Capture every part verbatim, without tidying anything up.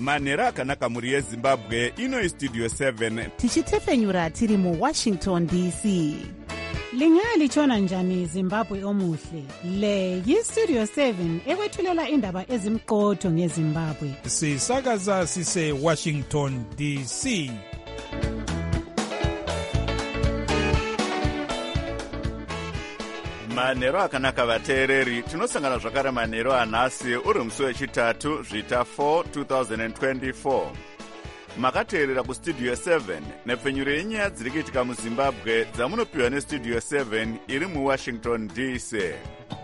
manhero akanaka mhuri yezimbabwe. ino istudio seven tichitefenyura tiri muwashington D C. Lingalitshona njani Zimbabwe omuhle? Le yistudio seven ekwethulela indaba ezimqotho ngeZimbabwe. Sisakaza sise Washington D C. manhero akanaka vateereri, tinosangana zvakare manhero anhasi uri musi wechitatu zvita four twenty twenty-four. makateerera kustudio seven nepfenyuro yenyaya dziri kuitika muzimbabwe dzamunopiwa nestudio seven iri muwashington D C.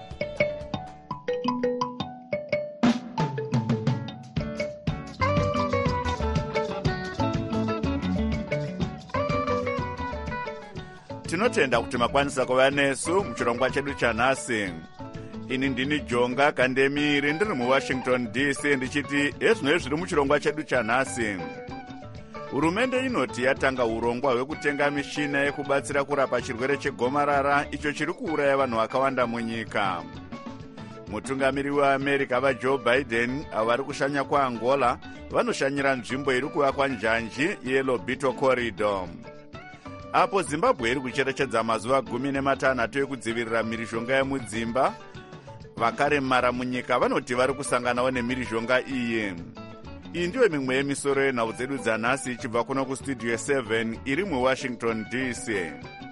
tinotenda kuti makwanisa kuva nesu muchirongwa chedu chanhasi. ini ndini Jonga Kandemiri ndiri muwashington D C ndichiti ezvinoi zviri muchirongwa chedu chanhasi. hurumende inoti yatanga urongwa hwekutenga mishina yekubatsira kurapa chirwere chegomarara icho chiri kuuraya vanhu vakawanda munyika. mutungamiri weAmerica vaJoe Biden avo vari kushanya kwaAngola vanoshanyira nzvimbo iri kuvakwa njanji yeLobito Corridor. apo Zimbabwe iri kucherechedza mazuva gumi nematanhatu ekudzivirira mhirizhonga yemudzimba, vakaremara munyika vanoti vari kusanganawo nemhirizhonga iyi. iyi ndiyo mimwe yemisoro yenhau dzedu dzanhasi ichibva kuno kustudio seven iri muwashington D C.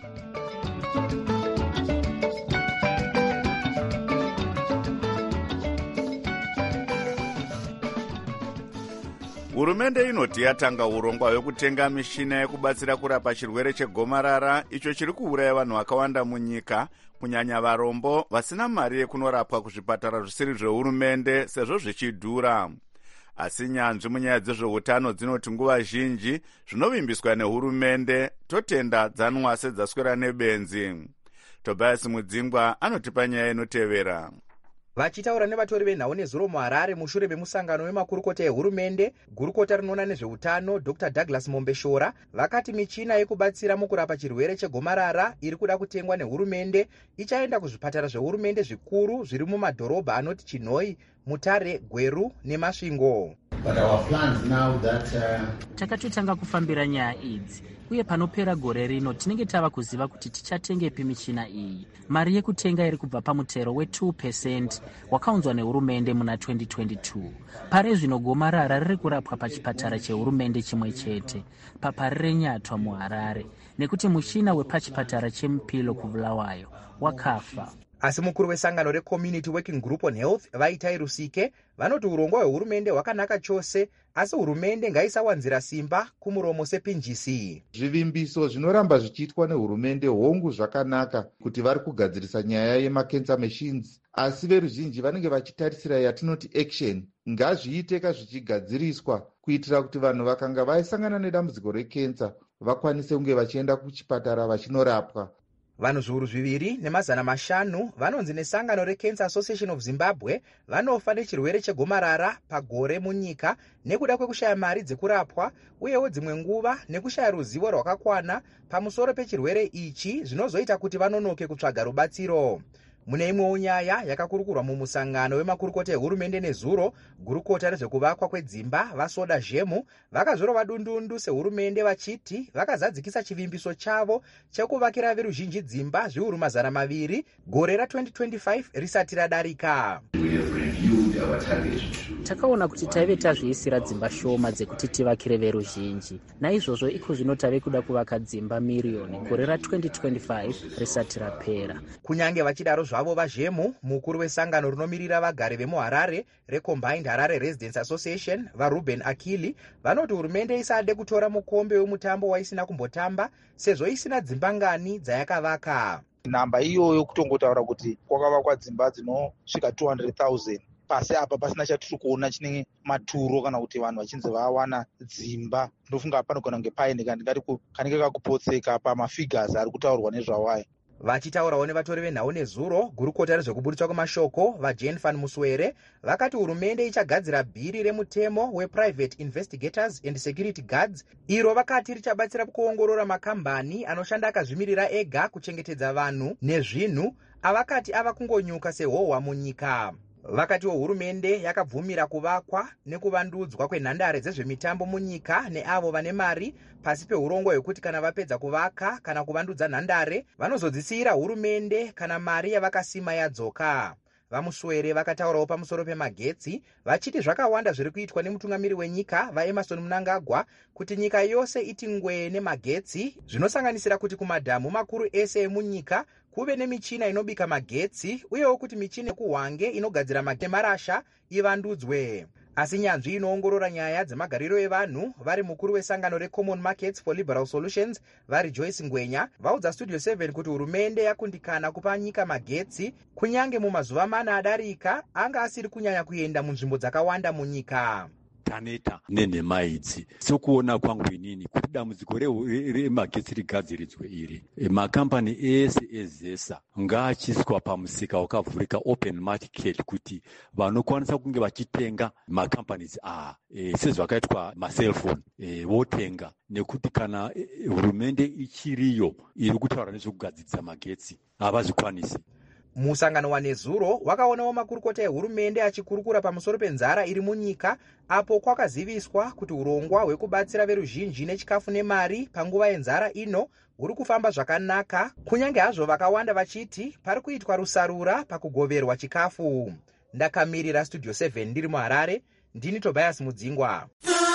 hurumende inoti yatanga urongwa hwekutenga mishina yekubatsira kurapa chirwere chegomarara icho chiri kuuraya vanhu vakawanda munyika, kunyanya varombo vasina mari yekunorapwa kuzvipatara zvisiri zvehurumende sezvo zvichidhura. asi nyanzvi munyaya dzezveutano dzinoti nguva zhinji zvinovimbiswa nehurumende totenda dzanwa sedzaswera nebenzi. Tobias Mudzingwa anotipa nyaya inotevera. Vachitaura nevatori venhau nezuro muHarare mushure memusangano wemakurukota ehurumende, gurukota rinoona nezveutano Doctor Douglas Mombeshora vakati michina yekubatsira mukurapa chirwere chegomarara iri kuda kutengwa nehurumende ichaenda kuzvipatara zvehurumende zvikuru zviri mumadhorobha anoti Chinhoi, Mutare, Gweru neMasvingo. But our plans now that uh... takatotanga kufambira nyaya idzi, uye panopera gore rino tinenge tava kuziva kuti tichatengepi michina iyi. Mari yekutenga iri kubva pamutero we two percent wakaunzwa nehurumende muna twenty twenty-two. Pare zvino gomarara riri kurapwa pachipatara chehurumende chimwe chete, papari renyatwa muHarare, nekuti muchina wepachipatara cheMupilo kuBulawayo wakafa. Asi mukuru wesangano reCommunity Working Group on Health Vaitai Rusike vanoti urongwa hwehurumende hwakanaka chose, asi hurumende ngaisawanzira simba kumuromo sepinjisi. Zvivimbiso zvinoramba zvichiitwa nehurumende hongu zvakanaka kuti vari kugadzirisa nyaya yemacancer machines, asi veruzhinji vanenge vachitarisira yatinoti action ngazviiteka zvichigadziriswa kuitira kuti vanhu vakanga vaisangana nedambudziko rekensa vakwanise kunge vachienda kuchipatara vachinorapwa. Vanhu zviuru zviviri nemazana mashanu vanonzi nesangano reCancer Association of Zimbabwe vanofa nechirwere chegomarara pagore munyika nekuda kwekushaya mari dzekurapwa, uyewo dzimwe nguva nekushaya ruzivo rwakakwana pamusoro pechirwere ichi zvinozoita kuti vanonoke kutsvaga rubatsiro. Mune imwewo nyaya yakakurukurwa mumusangano wemakurukota ehurumende nezuro, gurukota rezvekuvakwa kwedzimba vaSoda Zhemu vakazorova dundundu sehurumende vachiti vakazadzikisa chivimbiso chavo chekuvakira veruzhinji dzimba zviuru mazana maviri gore ra twenty twenty-five risati radarika. Takaona kuti taive tazviisira dzimba shoma dzekuti tivakire veruzhinji. Naizvozvo iko zvino tave kuda kuvaka dzimba miriyoni gore ra twenty twenty-five risati rapera. Kunyange vachidaro zvavo vaZhemu, mukuru wesangano riноmirira vagari vemuHarare reCombined Harare Residents Association vaRuben Akili vanoti hurumende isade kutora mukombe wemutambo waisina kumbotamba sezvo isina dzimba ngani dzayakavaka. Namba iyoyo kutongotaura kuti kwakavakwa dzimba dzinosvika two hundred thousand. Pasi apa pasina chatiri kuona chine maturo kana kuti vanhu vachinzi vawana dzimba. Ndofunga panogona kunge paine kandingati kanenge kakupotseka pamafigures ari kutaurwa nezvawayo. Vachitaurawo nevatori venhau nezuro, gurukota rezvekuburitswa kwemashoko vaJane van Muswere vakati hurumende ichagadzira bhiri remutemo wePrivate Investigators and Security Guards iro vakati richabatsira kuongorora makambani anoshanda akazvimirira ega kuchengetedza vanhu nezvinhu avakati ava kungonyuka sehohwa munyika. vakatiwo hurumende yakabvumira kuvakwa nekuvandudzwa kwenhandare dzezvemitambo munyika neavo vane mari pasi peurongwa hwekuti kana vapedza kuvaka kana kuvandudza nhandare vanozodzisiyira hurumende kana mari yavakasima yadzoka. Vamuswere vakataurawo pamusoro pemagetsi vachiti zvakawanda zviri kuitwa nemutungamiri wenyika vaEmerson Mnangagwa kuti nyika yose iti ngwee nemagetsi, zvinosanganisira kuti kumadhamu makuru ese emunyika kuve nemichina inobika magetsi uyewo kuti michina yekuhwange inogadzira magetsi marasha ivandudzwe. Asi nyanzvi inoongorora nyaya dzemagariro evanhu vari mukuru wesangano reCommon Markets for Liberal Solutions vari Joyce Ngwenya vaudza Studio seven kuti hurumende yakundikana kupa nyika magetsi kunyange mumazuva mana adarika anga asiri kunyanya kuenda munzvimbo dzakawanda munyika. Taneta nenhema idzi sokuona kwangu inini kuti dambudziko remagetsi rigadziridzwe iri, makambani ese ezesa ngaachiswa pamusika wakavhurika open market kuti vanokwanisa kunge vachitenga makambanizi aya e, sezvakaitwa maselfoni e, votenga, nekuti kana hurumende e, ichiriyo iri kutaura nezvekugadzirisa magetsi havazvikwanisi. Musangano wanezuro wakaonawo makurukota ehurumende achikurukura pamusoro penzara iri munyika, apo kwakaziviswa kuti urongwa hwekubatsira veruzhinji nechikafu nemari panguva yenzara ino huri kufamba zvakanaka, kunyange hazvo vakawanda vachiti pari kuitwa rusarura pakugoverwa chikafu. Ndakamirira Studio seven ndiri muHarare, ndini Tobias Mudzingwa.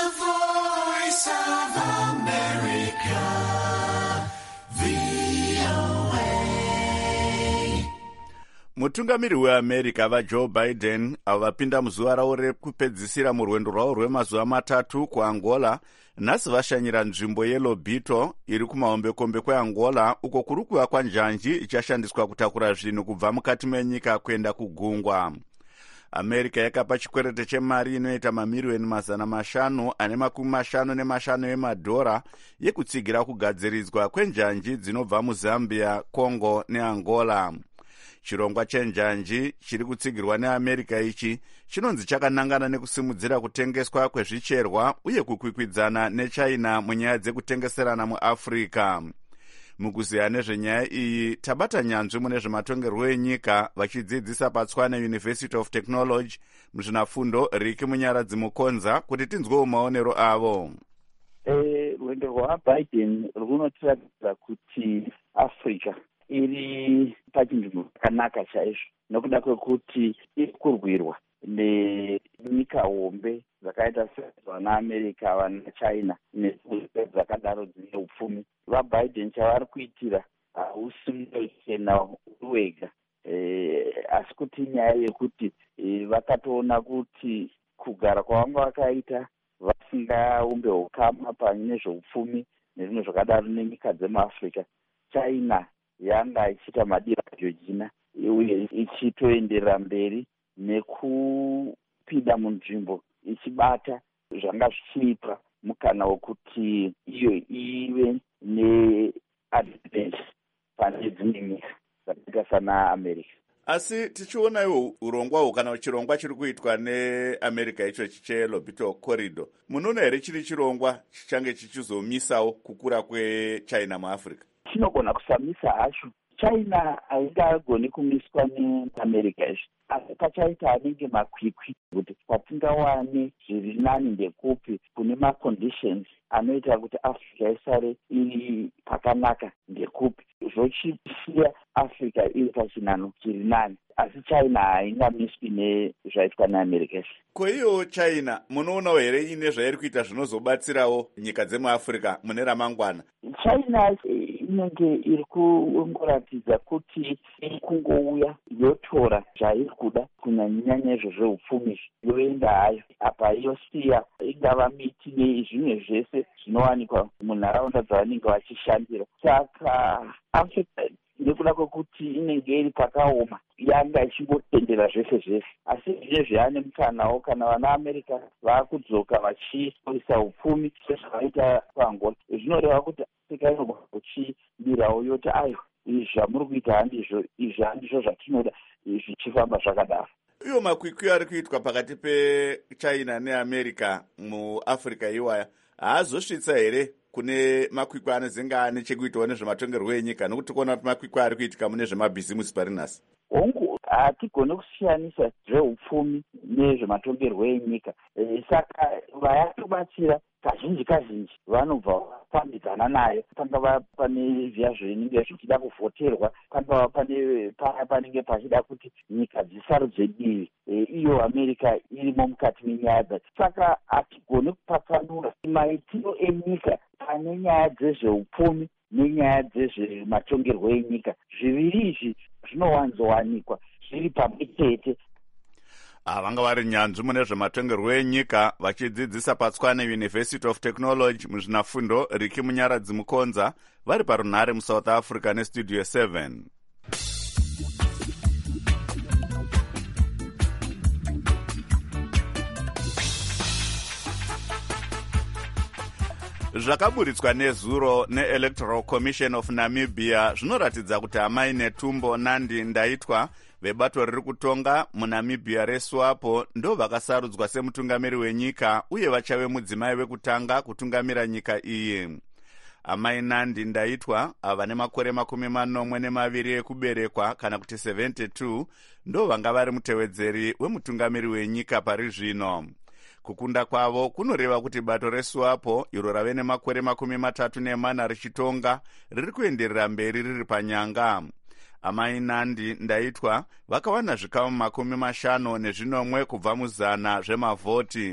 Mutungamiri weAmerica vaJoe Biden avo vapinda muzuva ravo rekupedzisira murwendo rwavo rwemazuva matatu kuAngola nhasi vashanyira nzvimbo yeLobito iri kumahombekombe kweAngola uko kuri kuvakwa njanji ichashandiswa kutakura zvinhu kubva mukati menyika kuenda kugungwa. America yakapa chikwerete chemari inoita mamiliyoni mazana mashanu ane makumi mashanu nemashanu emadhora yekutsigira kugadziridzwa kwenjanji dzinobva muZambia, Congo neAngola. Chirongwa chenjanji chiri kutsigirwa neAmerica ichi chinonzi chakanangana nekusimudzira kutengeswa kwezvicherwa uye kukwikwidzana neChina munyaya dzekutengeserana muAfrica. Mukuziya nezvenyaya iyi tabata nyanzvi mune zvematongerwo enyika vachidzidzisa paTswane University of Technology muzvinafundo Riki Munyaradzi Mukonza kuti tinzwewo maonero avo. Rwendo rwaBiden runotiratidza kuti Africa iri pachinzvimbo chakanaka chaizvo nokuda kwekuti iri kurwirwa nenyika hombe dzakaita sevanaAmerica vanaChina nedzakadaro dzine upfumi. VaBiden chavari kuitira hausi muchena wega asi kuti nyaya yekuti vakatoona kuti kugara kwavanga vakaita vasingaumbe ukama panyaya nezveupfumi nezvimwe zvakadaro nenyika dzemuAfrica, China yanga ichiita madira jojina uye ichitoenderera mberi nekupinda munzvimbo ichibata zvanga zvichiipa mukana wekuti iyo ive neadvantage pane dzimwe nyika dzakaita sanaAmerica. Asi tichiona iwo urongwa kana chirongwa chiri kuitwa neAmerica icho cheLobito Corridor, munoona here chiri chirongwa chichange chichizomisawo kukura kweChina muAfrica? Chinogona kusamisa hacho. China haingagoni kumiswa neAmerica izvo, asi pachaita anenge makwikwi kuti patingawane zviri nani ndekupi kune maconditions anoita kuti Africa isare iri pakanaka ndekupi, zvochisiya Africa iri pachinano chiri nani, asi China haingamiswi nezvaitwa neAmerica. Ko iyo China munoonawo here ine zvairi kuita zvinozobatsirawo nyika dzemuAfrica mune ramangwana? China inenge iri kungoratidza kuti iri kungouya yotora zvairi kuda kunyanyanya izvo zveupfumi yoenda hayo apa yosiya ingava miti nezvimwe zvese zvinowanikwa munharaunda dzavanenge vachishandira. Saka Africa nekuda kwekuti inenge iri pakaoma yanga ichingotendera zvese zvese, asi zvinezvi yane mukanawo kana vanaAmerica vaakudzoka vachiisa upfumi sezvavaita paAngola, zvinoreva kuti Africa inogona kuchimirawo yoti ayo izvi zvamuri kuita handizvo, izvi handizvo zvatinoda, zvichifamba zvakadaro. Iyo makwikwi ari kuitwa pakati peChina neAmerica muAfrica iwaya haazosvitsa here kune makwikwi anozenge ane chekuitawo nezvematongerwo enyika, nokuti kuona kuti makwikwi ari kuitika mune zvemabhizimusi pari nhasi? Hongu hatigone kusiyanisa zveupfumi nezvematongerwo enyika. E, saka vayatobatsira kazhinji kazhinji vanobva vafambidzana nayo. Pangava pane zviya zvinenge zvichida kuvhoterwa, pangava pane paya panenge pachida kuti nyika dzisarudze divi, e, iyo Amerika irimo mukati menyaya dzacho. Saka hatigone kupatsanura maitiro enyika pane nyaya dzezveupfumi nenyaya dzezvematongerwo enyika. Zviviri izvi zvinowanzowanikwa zviri pamwe chete. Vanga vari nyanzvi mune zvematongerwo enyika vachidzidzisa paTswane University of Technology muzvinafundo Riki Munyaradzi Mukonza vari parunhare muSouth Africa nestudio seven. Zvakaburitswa nezuro neElectoral Commission of Namibia zvinoratidza kuti Amai Netumbo Nandi Ndaitwa vebato riri kutonga muNamibia reSWAPO ndo vakasarudzwa semutungamiri wenyika uye vachave mudzimai wekutanga kutungamira nyika iyi. Amai Nandi Ndaitwa ava nemakore makumi manomwe nemaviri ekuberekwa kana kuti seventy-two ndo vanga vari mutevedzeri wemutungamiri wenyika pari zvino. Kukunda kwavo kunoreva kuti bato reSWAPO iro rave nemakore makumi matatu nemana richitonga riri kuenderera mberi riri panyanga. Amai Nandi Ndaitwa vakawana zvikamu makumi mashanu nezvinomwe kubva muzana zvemavhoti.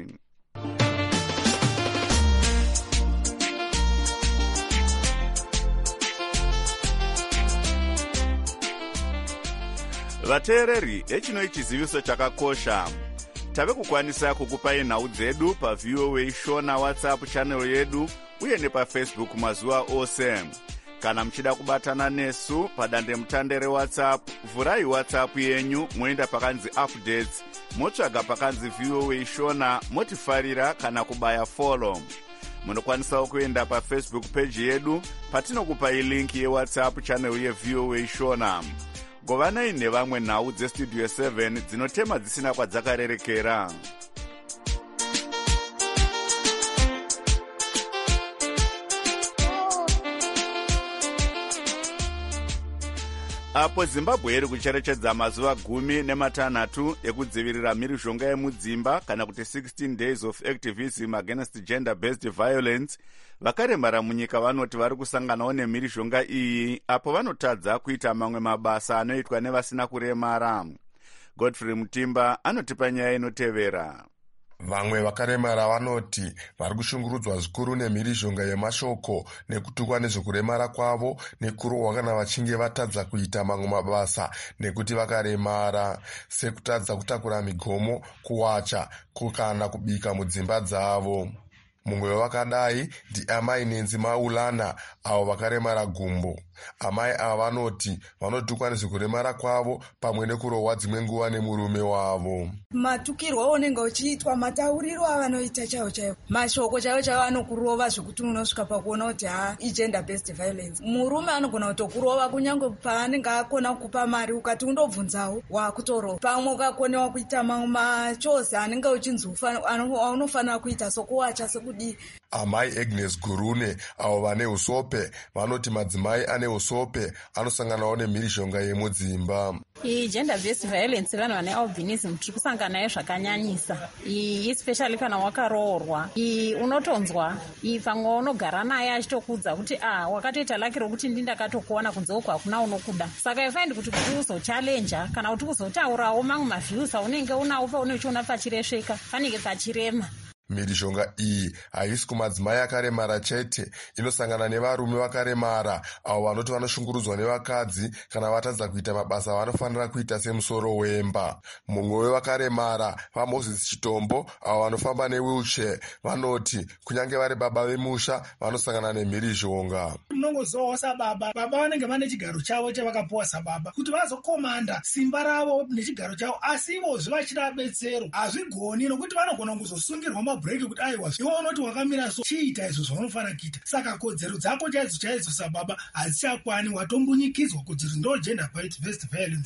Vateereri, echino chiziviso chakakosha. Tave kukwanisa kukupai nhau dzedu pa V O A Shona WhatsApp channel yedu uye nepaFacebook mazuva ose. Kana mchida kubatana nesu padande mutande reWhatsApp, vurai WhatsApp yenyu moenda pakanzi updates, motsvaga pakanzi V O A Shona, motifarira kana kubaya follow. Munokwanisa kuenda paFacebook page yedu patinokupai link yeWhatsApp channel ye V O A Shona. Govanai nevamwe nhau dzestudio seven dzinotema dzisina kwadzakarerekera. Apo Zimbabwe iri kucherechedza mazuva gumi nematanhatu ekudzivirira mhirizhonga yemudzimba kana kuti sixteen days of activism against gender-based violence, vakaremara munyika vanoti vari kusanganawo nemhirizhonga iyi apo vanotadza kuita mamwe mabasa anoitwa nevasina kuremara. Godfrey Mutimba anotipa nyaya inotevera. Vamwe vakaremara vanoti vari kushungurudzwa zvikuru nemhirizhonga yemashoko nekutukwa nezvekuremara kwavo nekurohwa kana vachinge vatadza kuita mamwe mabasa nekuti vakaremara, sekutadza kutakura migomo, kuwacha kana kubika mudzimba dzavo. Mumwe wevakadai ndiamai Nenzi Maulana avo vakaremara gumbo. Amai ava vanoti vanotukwa nezvekuremara kwavo pamwe nekurohwa dzimwe nguva nemurume wavo. Matukirwo aunenge uchiitwa, mataurirwo avanoita chaiwo chaiwo, mashoko chaiwo chaiwo anokurova zvekuti unosvika pakuona kuti ha igender based violence. Murume anogona kutokurova kunyange paanenge akona kukupa mari ukati undobvunzawo wakutorova. Pamwe ukakonewa kuita mamwe machozi anenge uchinzi unofanira kuita sokuwacha sekudi. Amai Agnes Gurune avo vane usope vanoti madzimai ane usope anosanganawo nemhirizhonga yemudzimba. I gender based violence vanhu vane albinism tiri kusangana nayo zvakanyanyisa. I especially kana wakaroorwa. I unotonzwa. I pamwe unogara naye achitokudza kuti ah wakatoita laki rokuti ndindakatokuona kunze uko hakuna unokuda. Saka I find kuti kuti uzochallenge kana kuti uzotaurawo mamwe maviews aunenge unawo paunochiona pachiresheka panenge pachirema. Mhirizhonga iyi haisi kumadzimai akaremara chete, inosangana nevarume vakaremara avo vanoti vanoshungurudzwa nevakadzi kana vatadza kuita mabasa vanofanira kuita semusoro wemba. Mumwe wevakaremara vaMoses Chitombo avo vanofamba newheelchair vanoti kunyange vari baba vemusha vanosangana nemhirizhonga. Unongozowa sababa, baba vanenge vane chigaro chavo chavakapuwa sababa kuti vazokomanda simba ravo nechigaro chavo, asi ivozve vachida betsero hazvigoni nokuti vanogona kuzosungirwa mabhureki kuti aiwa iwe unoti wakamira so chiita izvo zvaunofanira kuita. Saka kodzero dzako chaidzo chaidzo sababa hadzichakwani, watombunyikidzwa kuti ndo gender based violence iyo.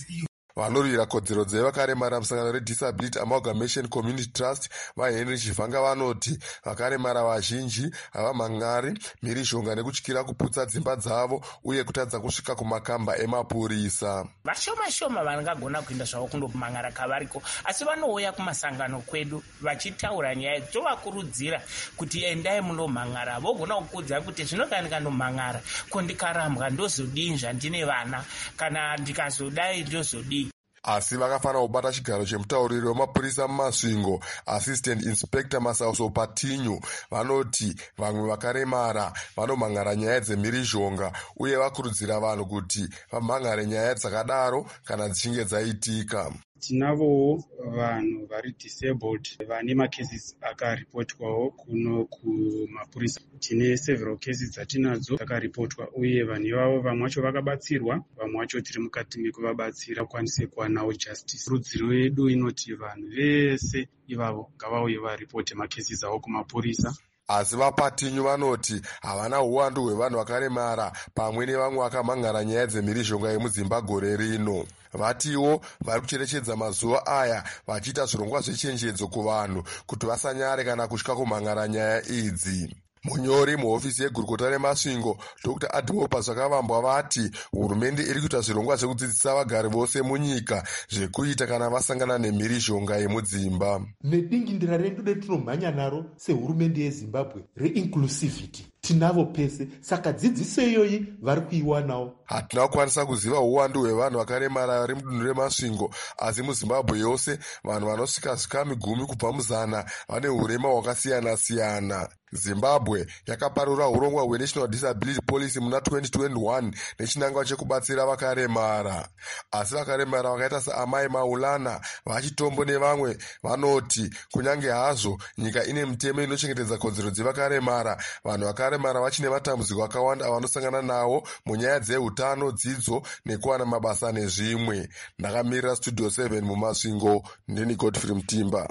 vanorwira kodzero dzevakaremara musangano redisability amalgamation community trust vahenry chivhanga vanoti vakaremara vazhinji havamhangari mhirizhonga nekutyira kuputsa dzimba dzavo uye kutadza kusvika kumakamba emapurisa. vashoma shoma vangagona kuenda zvavo kundomhangara kavariko, asi vanouya kumasangano kwedu vachitaura nyaya tovakurudzira kuti endai munomhangara. vogona kukuudza kuti zvinokani kandomhangara ko ndikarambwa ndozodii zvandine vana kana ndikazodai ndozodii. asi vakafanira kubata chigaro chemutauriri wemapurisa mumasvingo assistant inspector masauso patinyu vanoti vamwe vakaremara vanomhangara nyaya dzemhirizhonga uye vakurudzira vanhu kuti vamhangare nyaya dzakadaro kana dzichinge dzaitika. tinavowo vanhu vari disabled vane macases akaripotwawo kuno kumapurisa. tine several cases dzatinadzo dzakaripotwa uye vanhu ivavo vamwe vacho vakabatsirwa, vamwe vacho tiri mukati mekuvabatsira kwanise kuwanawo justice. rudziro yedu inoti vanhu vese ivavo ngavauye varipote macases avo kumapurisa. asi vapatinyu vanoti havana uwandu hwevanhu vakaremara pamwe nevamwe vakamhangara nyaya dzemhirizhonga yemudzimba gore rino. vatiwo vari kucherechedza mazuva aya vachiita zvirongwa zvechenjedzo kuvanhu kuti vasanyare kana kusvika kumhangara nyaya idzi. munyori muhofisi yegurukota remasvingo dr adimopa zvakavambwa vati hurumende iri kuita zvirongwa zvekudzidzisa vagari vose munyika zvekuita kana vasangana nemhirizhonga yemudzimba. nedingindira redu retinomhanya naro sehurumende yezimbabwe reinclusivity tinavo pese, saka dzidziso iyoyi vari kuiwanawo. hatina kukwanisa kuziva uwandu hwevanhu vakaremara vari mudunhu remasvingo, asi muzimbabwe yose vanhu vanosvika zvikami gumi kubva muzana vane urema hwakasiyana-siyana. zimbabwe yakaparura urongwa hwenational disability policy muna twenty twenty-one nechinangwa chekubatsira vakaremara. asi vakaremara vakaita saamai maulana vachitombo nevamwe vanoti kunyange hazvo nyika ine mitemo inochengetedza kodzero dzevakaremara, vanhu vakaremara vachine matambudziko akawanda avanosangana nawo munyaya dzeutano, dzidzo nekuwana mabasa nezvimwe. ndakamirira studio seven mumasvingo, ndini Godfrey Mutimba.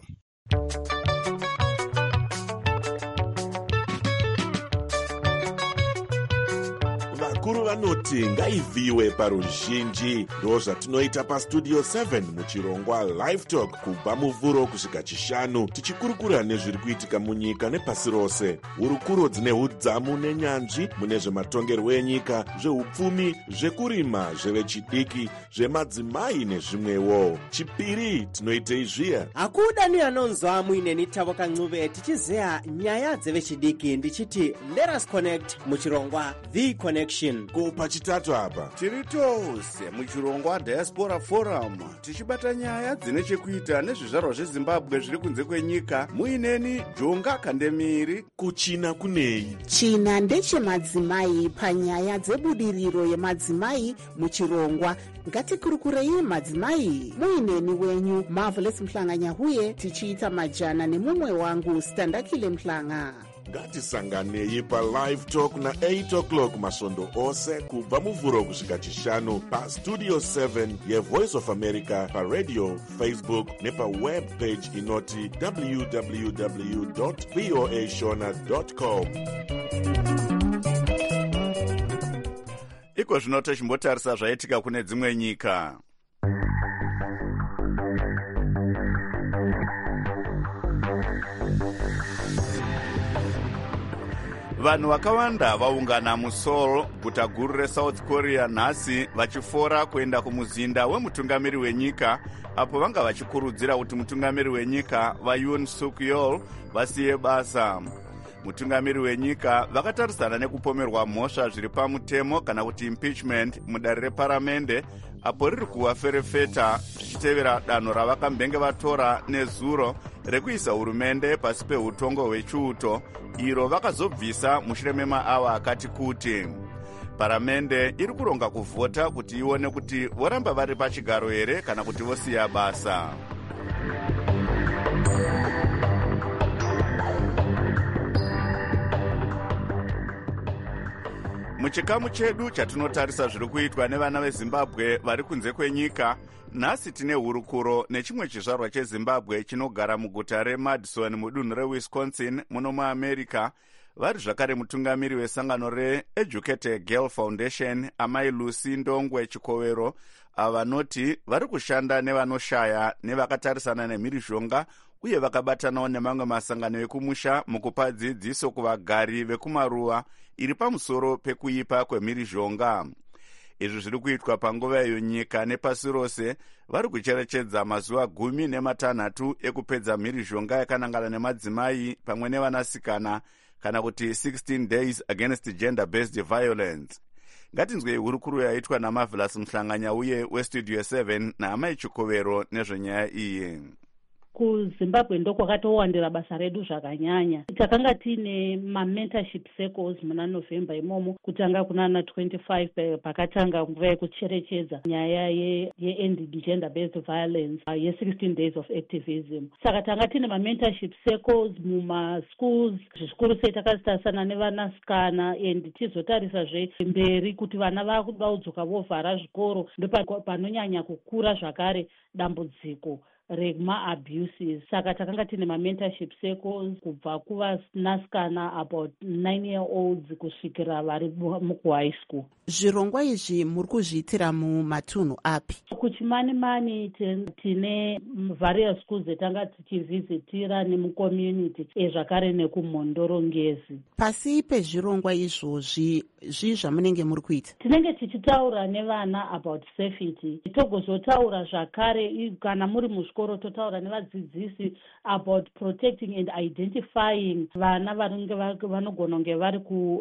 vakuru vanoti ngaivhiwe paruzhinji. ndo zvatinoita pastudio seven muchirongwa live talk kubva muvhuro kusvika chishanu, tichikurukura nezviri kuitika munyika nepasi rose. hurukuro dzine udzamu nenyanzvi mune zvematongerwo enyika, zveupfumi, zvekurima, zvevechidiki, zvemadzimai nezvimwewo. chipiri tinoitei zviya hakuda ni anonzwa muineni tavo kancuve tichizeya nyaya dzevechidiki ndichiti let us connect muchirongwa the connection. ko pachitatu apa tiri tose muchirongwa diaspora forum tichibata nyaya dzine chekuita nezvizvarwa zvezimbabwe zviri kunze kwenyika. muineni jonga kandemiri. kuchina kunei? china ndechemadzimai panyaya dzebudiriro yemadzimai muchirongwa. ngatikurukurei madzimai. muineni wenyu marvelous mhlanganyahuye tichiita majana nemumwe wangu standakile mhlanga. ngatisanganei palive talk na-eight o'clock masvondo ose kubva muvhuro kusvika chishanu pastudio seven yevoice of america, paradio, facebook nepaweb page inoti w w w dot voa shona dot com. iko zvino tochimbotarisa zvaitika kune dzimwe nyika. vanhu vakawanda vaungana museoul, guta guru resouth korea nhasi vachifora kuenda kumuzinda wemutungamiri wenyika, apo vanga vachikurudzira kuti mutungamiri wenyika vayoon suk yeol vasiye basa. mutungamiri wenyika vakatarisana nekupomerwa mhosva zviri pamutemo kana kuti impeachment mudare reparamende, apo riri kuvaferefeta zvichitevera danho ravakambenge vatora nezuro rekuisa hurumende pasi peutongo hwechiuto, iro vakazobvisa mushure memaava akati kuti. paramende iri kuronga kuvhota kuti ione kuti voramba vari pachigaro here kana kuti vosiya basa. muchikamu chedu chatinotarisa zviri kuitwa nevana vezimbabwe vari kunze kwenyika, nhasi tine hurukuro nechimwe chizvarwa chezimbabwe chinogara muguta remadison mudunhu rewisconsin muno muamerica. vari zvakare mutungamiri wesangano reeducated girl foundation amai lucy ndongwe chikovero ava vanoti vari kushanda nevanoshaya nevakatarisana nemhirizhonga uye vakabatanawo nemamwe masangano ekumusha mukupa dzidziso kuvagari vekumaruva iri pamusoro pekuipa kwemhirizhonga. Izvi zviri kuitwa panguva iyo nyika nepasi rose vari kucherechedza mazuva gumi nematanhatu ekupedza mhirizhonga yakanangana nemadzimai pamwe nevanasikana kana kuti sixteen days against gender based violence. Ngatinzwe hurukuru yaitwa naMarvelous Mhlanganya uye westudio seven naamai Chikovero nezvenyaya iyi. kuZimbabwe ndokwakatowandira basa redu zvakanyanya. Takanga tiine ma-mentorship circles muna November imomo kutanga kunana twenty-five pakatanga nguva yekucherechedza nyaya ye-ending gender-based violence uh, ye-sixteen days of activism. Saka tanga tiine ma-mentorship circles muma-schools zvikuru sei takazitarisana nevanasikana and tizotarisazve mberi kuti vana vaudzoka vovhara zvikoro ndopanonyanya kukura zvakare dambudziko rema-abuses. Saka takanga tine ma-mentorship circles kubva kuvanasikana about nine year olds kusvikira vari mukuhigh school. Zvirongwa izvi muri kuzviitira mumatunhu api? Kuchimani-mani tine various schools etanga tichivhizitira nemucommunity ezvakare nekumhondorongezi. Pasi pezvirongwa izvozvi zvii zvamunenge muri kuita? Tinenge tichitaura nevana about safety. Togozotaura zvakare kana muri muzvikoro totaura nevadzidzisi about protecting and identifying vana vanenge vanogona kunge vari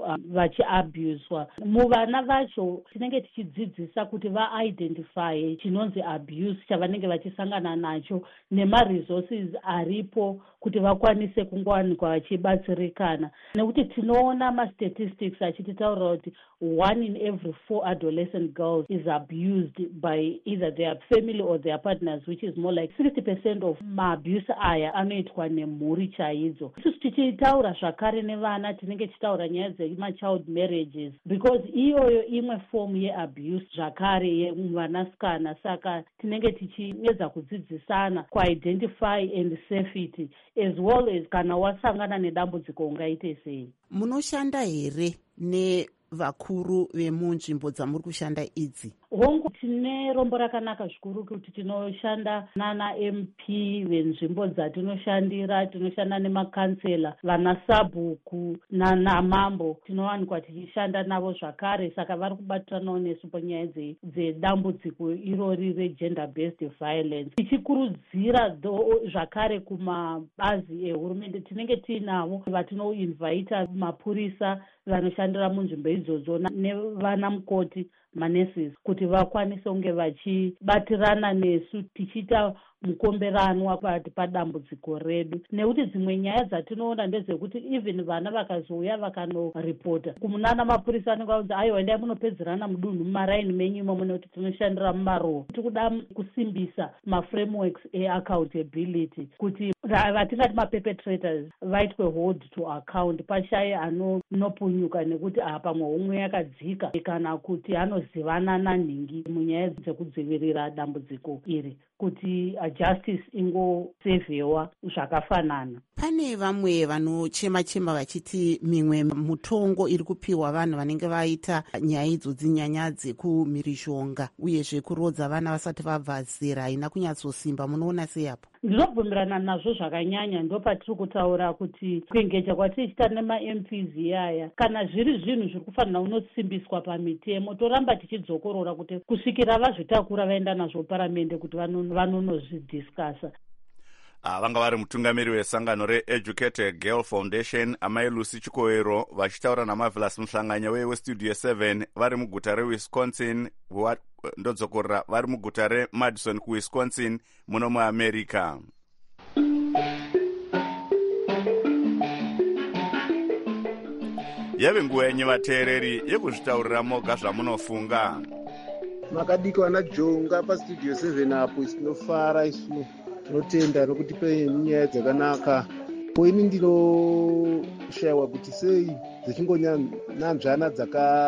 vachiabuswa. Muvana vacho tinenge tichidzidzisa kuti va-identify chinonzi abuse chavanenge vachisangana nacho nema-resources aripo kuti vakwanise kungowanikwa vachibatsirikana. Nekuti tinoona ma-statistics achititaurira kuti one in every four adolescent girls is abused by either their family or their partners, which is more like sixty percent of ma-abuse aya anoitwa nemhuri chaidzo. Isusu tichitaura zvakare nevana tinenge tichitaura nyaya dzema-child marriages because iyoyo imwe form ye-abuse zvakare yevanasikana. Saka tinenge tichiedza kudzidzisana ku-identify and safety as well as kana wasangana nedambudziko ungaite sei. Munoshanda here nevakuru vemunzvimbo dzamuri kushanda idzi? Hongu tine rombo rakanaka zvikuru kuti tinoshanda nana M P venzvimbo dzatinoshandira, tinoshanda nemakansela, vana sabhuku nana mambo, tinowanikwa tichishanda navo zvakare. Saka vari kubatiranawo nesu panyaya dzedambudziko irori regender based violence. Tichikurudzira zvakare kumabazi ehurumende tinenge tiinavo vatinoinvita mapurisa vanoshandira munzvimbo idzodzo nevana mukoti manurses kuti vakwanise kunge vachibatirana nesu tichiita mukomberanwa pakati padambudziko redu. Nekuti dzimwe nyaya dzatinoona ndedzekuti even vana vakazouya vakanoripota kumunana mapurisa anenge audza aiwa endai munopedzerana mudunhu mumaraini menyu imomo nekuti tinoshandira mumaroho. Tikuda kusimbisa maframeworks eaccountability kuti vatingati maperpetrators vaitwe hold to account, pashaye anopunyuka nekuti aha pamwe homwe yakadzika kana kuti anozivana nanhingi munyaya dzekudzivirira dambudziko iri kuti justice ingosevhewa zvakafanana. Pane vamwe vanochema-chema vachiti mimwe mutongo iri kupiwa vanhu vanenge vaita nyaya idzo dzinyanya dzekumhirizhonga uyezve kurodza vana vasati vabva zera haina kunyatsosimba. Munoona sei apo? Ndinobvumirana nazvo zvakanyanya. Ndo patiri kutaura kuti kuengeja kwatichiita nema-M Ps yaya kana zviri zvinhu zviri kufanira unosimbiswa pamitemo toramba tichidzokorora kuti kusvikira vazvitakura vaenda nazvo paramende kuti vanonozvidhiskasa. Ah, vanga vari mutungamiri wesangano reeducated girl foundation amai Lucy Chikovero vachitaura naMarvelous Mhlanganya westudio seven vari muguta reWisconsin ndodzokorera vari muguta reMadison kuWisconsin muno muAmerica. Yave nguva yenyu vateereri yekuzvitaurira moga zvamunofunga. Makadiko ana Jonga pastudio seven apo isinofara isu tinotenda nokuti pe nyaya dzakanaka. Poini ndinoshayiwa kuti sei dzechingonyanzvana dzaka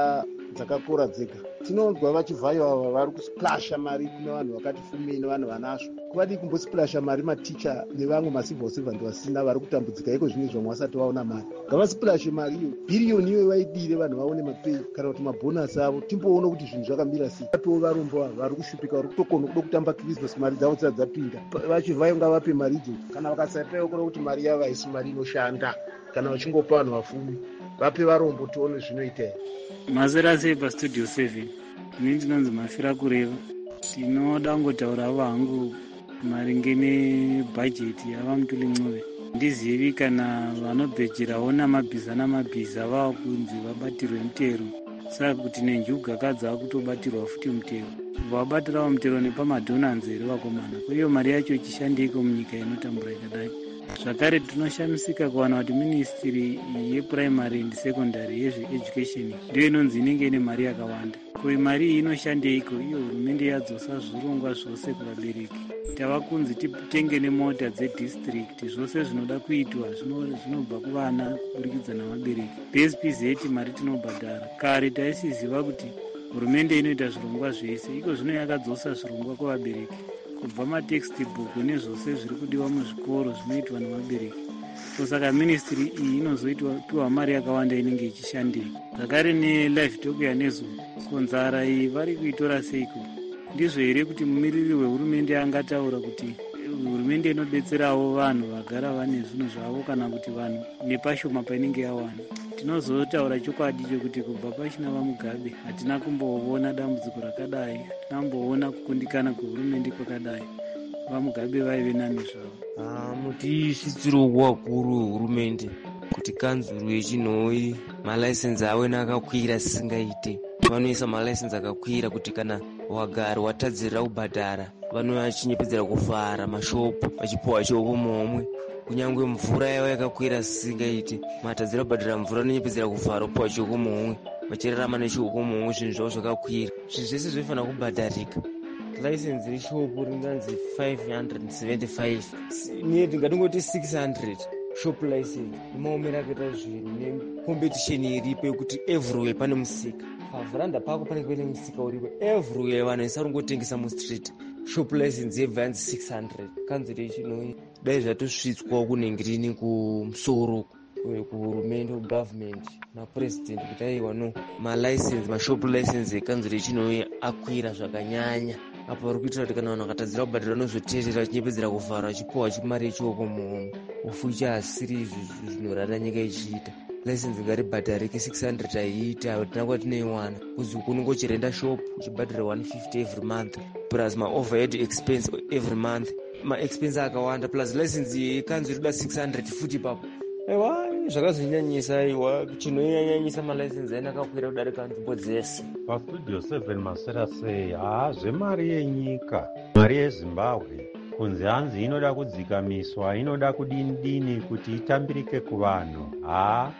dzakakora dzega. Tinonzwa vachivhayo ava vari kusplasha mari kune vanhu vakati fumei nevanhu vanazvo. Kuvadi kumbosplasha mari maticha nevamwe macivil servant vasina vari kutambudzika iko zvino zvamwe vasati vaona mari. Ngavasplashe mari iyo bhiriyoni iyo vaidire vanhu vaone mapei kana kuti mabhonasi avo timboona kuti zvinhu zvakamira sei. Vatoo varombo ava vari kushupika vari kutokona kuda kutamba Christmas mari dzavo dzisati dzapinda. Vachivhayo ngavape mari idzo kana vakasaipewo kuda kuti mari yavo haisi mari inoshanda kana vachingopa vanhu vafumi vape varombo tione zvinoita. Mazera sei pastudio seven ini ndinonzi Mafira Kureva. Tinoda kungotaura vangu maringe nebhajeti yava Mutuli Ncube. Ndizivi kana vanobhejerawo namabhiza namabhiza vava kunzi vabatirwe mutero, saka kuti nenjuga kadzava kutobatirwa futi mutero. Vabatirawo mutero nepamadhonanzi ere vakomana, uye mari yacho ichishandeiko munyika inotambura ikadai. Zvakare tinoshamisika kuwana kuti ministry yeprimary and secondary yezveeducation ndiyo inonzi inenge ine mari yakawanda. Kuri mari iyi inoshandeiko? Iyo hurumende yadzosa zvirongwa zvose kuvabereki. Tava kunzi titenge nemota dzedistrict, zvose zvinoda kuitwa zvinobva kuvana kuburikidza navabereki. P S P Z mari tinobhadhara. Kare taisiziva kuti hurumende inoita zvirongwa zvese, iko zvino yakadzosa zvirongwa kuvabereki. Kubva matextbook nezvose zviri kudiwa muzvikoro zvinoitwa navabereki. Saka ministry iyi inozoitwa mari yakawanda inenge ichishandei. Zvakare nelive talk yanezo konzara iyi vari kuitora seiko? Ndizvo here kuti mumiriri wehurumende angataura kuti hurumende inodetserawo vanhu vagara vane zvinhu zvavo kana kuti vanhu nepashoma painenge yawana? Tinozotaura chokwadi chokuti kubva pachina vaMugabe hatina kumboona dambudziko rakadai, hatina kumboona kukundikana kwehurumende kwakadai. VaMugabe vaive nani zvavo. Mutisvitsiro wakuru hurumende kuti kanzuru yechinhoi malaisensi awena akakwira sisingaite. Vanoisa malaisensi akakwira kuti kana wagari watadzirira kubhadhara vanochinyepedzera kuvhara mashopu vachipuwa choko momwe. Kunyangwe mvura yavo yakakwira sisingaite, matadzira kubhadhara mvura anonyepedzera kuvhara upuwa choko momwe vachirarama nechoko momwe. Zvinhu zvavo zvakakwira, zvinhu zvese zvofanira kubhadharika. License reshopu ringanzi five hundred seventy-five, neti ngatingoti six hundred shop license. Nemaomero akaita zvinhu necompetition iripo yekuti everywhere pane musika. Pavhuranda pako pane kuene musika uripo everywhere, vanhu isarungotengesa mustreet. Shop license yebva yanzi six hundred. Kanzuro yechinoi dai zvatosvitswa kunengirini kumusoro kuhurumende kugovernment napresident kuti aiwa no malicense mashop license ekanzuro yechinoi akwira zvakanyanya. Apo vari kuitira kuti kana vanhu vakatadzira kubhadhara vanozoteerera vachinyepedzera kuvhara vachipuwa chimari yechoko muhomwe. Ufuchi hasiri zvinorara nyika ichiita. License ngaribhadharike six hundred aiita hatina kuva tinoiwana. Kuzi kunongochirenda shop uchibhadhara one fifty every month plus ma-overhead expense every month, ma-expense akawanda plus license yekanzuro inoda six hundred futi ipapo. Aiwa zvakazonyanyisa, aiwa chinoinyanyisa malicense aina akakwira kudarika nzvimbo dzese. Pastudio seven Masera sei haa zvemari yenyika, mari yeZimbabwe kunzi hanzi inoda kudzikamiswa, inoda kudini dini kuti itambirike kuvanhu. Haa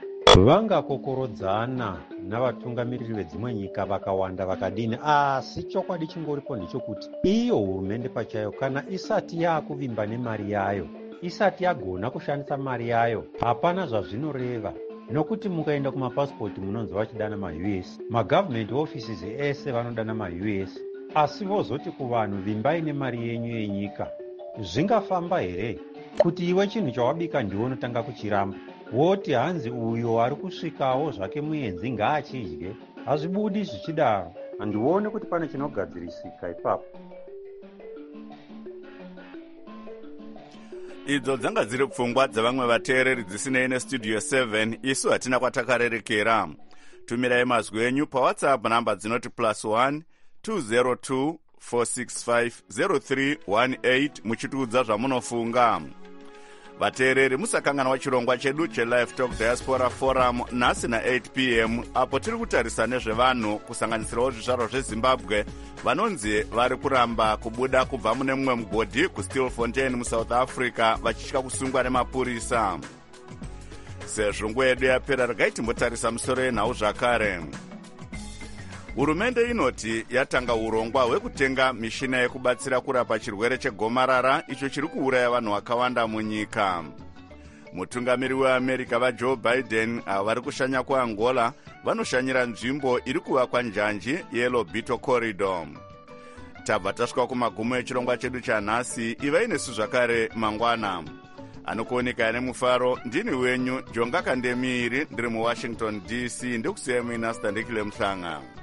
vangakokorodzana navatungamiriri vedzimwe nyika vakawanda vakadini, asi chokwadi chingoripo ndechokuti iyo hurumende pachayo kana isati yaakuvimba nemari yayo, isati yagona kushandisa mari yayo, hapana zvazvinoreva. Nokuti mukaenda kumapasipoti munonzi vachidana ma-U S, magovernment offices ese vanodana ma-U S, asi vozoti kuvanhu vimbai nemari yenyu yenyika. Zvingafamba here kuti iwe chinhu chawabika ndiwo unotanga kuchiramba, woti hanzi uyo ari kusvikawo zvake muenzi ngaachidye? Hazvibudi zvichidaro. Handione kuti pane chinogadzirisika ipapo. Idzo dzanga dziri pfungwa dzavamwe vateereri dzisinei nestudio seven. Isu hatina kwatakarerekera. Tumirai mazwi enyu pawhatsapp namba dzinoti plus one two zero two four six five zero three one eight muchitiudza zvamunofunga. Vateereri musakanganwa chirongwa chedu chelive talk diaspora forum nhasi na eight p m apo tiri kutarisa nezvevanhu kusanganisirawo zvizvarwa zveZimbabwe vanonzi vari kuramba kubuda kubva mune mumwe mugodhi kuStilfontein muSouth Africa vachitya kusungwa nemapurisa. Sezvo nguva yedu yapera, regai timbotarisa musoro yenhau zvakare. Hurumende inoti yatanga urongwa hwekutenga mishina yekubatsira kurapa chirwere chegomarara icho chiri kuuraya vanhu vakawanda munyika. Mutungamiri weAmerica vaJoe Biden vari kushanya kuAngola vanoshanyira nzvimbo iri kuvakwa njanji yeLobito Corridor. Tabva tasvika kumagumo echirongwa chedu chanhasi. Ivai nesu zvakare mangwana. Anokuoneka nemufaro ndini wenyu Jonga Kandemiri ndiri muWashington D C. Ndikusiyai muina Standekile Mhlanga.